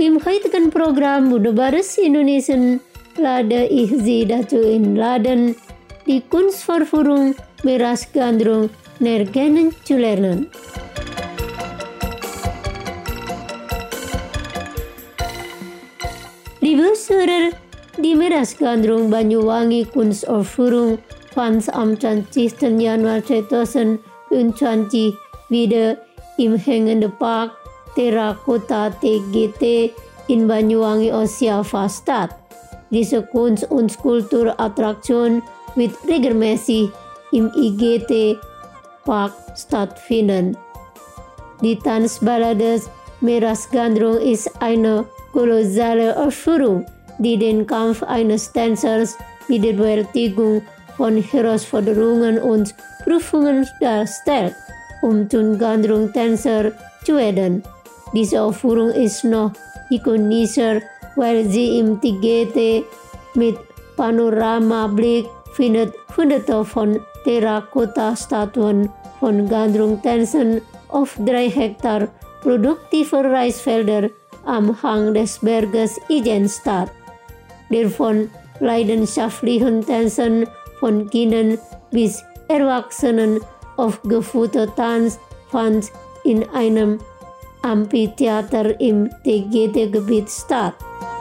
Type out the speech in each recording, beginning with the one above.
Im heutigen Programm Wunderbares Indonesian lade ich Sie dazu einladen, die Kunstverführung Miras Gandrung näher kennenzulernen. Liebe Hörer, die Miras Gandrung Banyuwangi Kunstaufführung fand am 20. Januar 2020 wieder im Hängenden Park Terracotta TGT in Banyuwangi, Osjawa statt. Diese Kunst- und Kulturattraktion wird regelmäßig im IGT Park stattfinden. Die Tanzballade Miras Gandrung ist eine kolossale Aufführung, die den Kampf eines Tänzers mit der Bewältigung von Herausforderungen und Prüfungen darstellt, um zum Gandrung-Tänzer zu werden. Diese Aufführung ist noch ikonischer, weil sie im TGT mit Panoramablick findet, Hunderte von Terrakotta-Statuen von Gandrung-Tänzern auf 3 Hektar produktive Reisfelder am Hang des Berges Ijen statt. Der von leidenschaftlichen Tänzern von Kindern bis Erwachsenen aufgeführte Tanz fand in einem Amphitheater im TGT-Gebiet statt.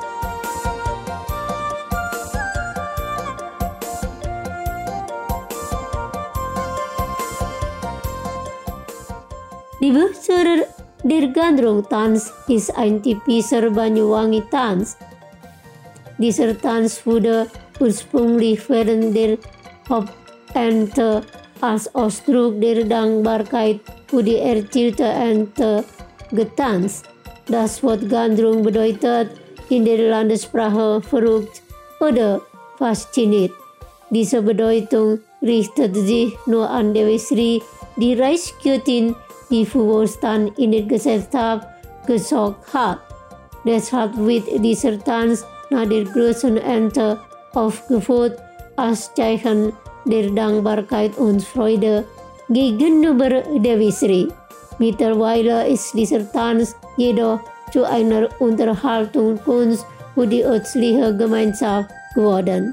Liebe Hörer, der Gandrung-Tanz ist ein typischer Banyuwangi-Tanz. Dieser Tanz wurde ursprünglich während der Haupternte als Ausdruck der Dankbarkeit für die erzielte Ernte getanzt. Das Wort Gandrung bedeutet in der Landessprache verrückt oder fasziniert. Diese Bedeutung richtet sich nur an Dewi Sri, die Reisgöttin, die für Wohlstand in der Gesellschaft gesorgt hat. Deshalb wird dieser Tanz nach der großen Ernte aufgeführt als Zeichen der Dankbarkeit und Freude gegenüber Dewi Sri. Mittlerweile ist dieser Tanz jedoch zu einer Unterhaltungskunst für die örtliche Gemeinschaft geworden.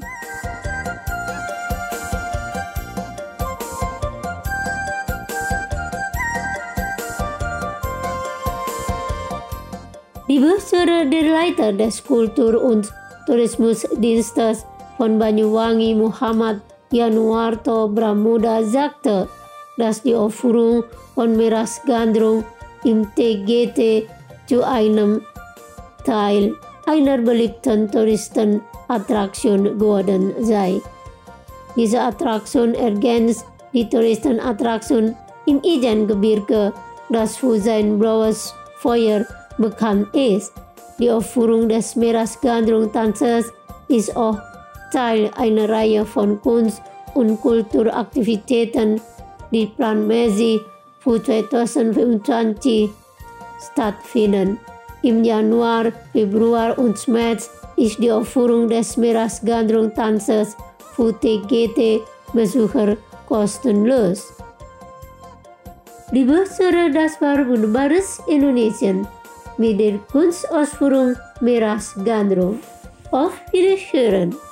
Liebe Hörer, der Leiter des Kultur- und Tourismusdienstes von Banyuwangi, Muhammad Januarto Bramuda, sagte, dass die Aufführung von Miras Gandrung im TGT zu einem Teil einer beliebten Touristenattraktion geworden sei. Diese Attraktion ergänzt die Touristenattraktion im Ijen-Gebirge, das für sein blaues Feuer bekannt ist. Die Aufführung des Miras Gandrung-Tanzes ist auch Teil einer Reihe von Kunst- und Kulturaktivitäten, die planmäßig für 2025 stattfinden. Im Januar, Februar und März ist die Aufführung des Miras Gandrung-Tanzes für TGT-Besucher kostenlos. Liebe Hörer, das war Wunderbares Indonesien mit der Kunstausführung Miras Gandrung. Auf Wiederhören!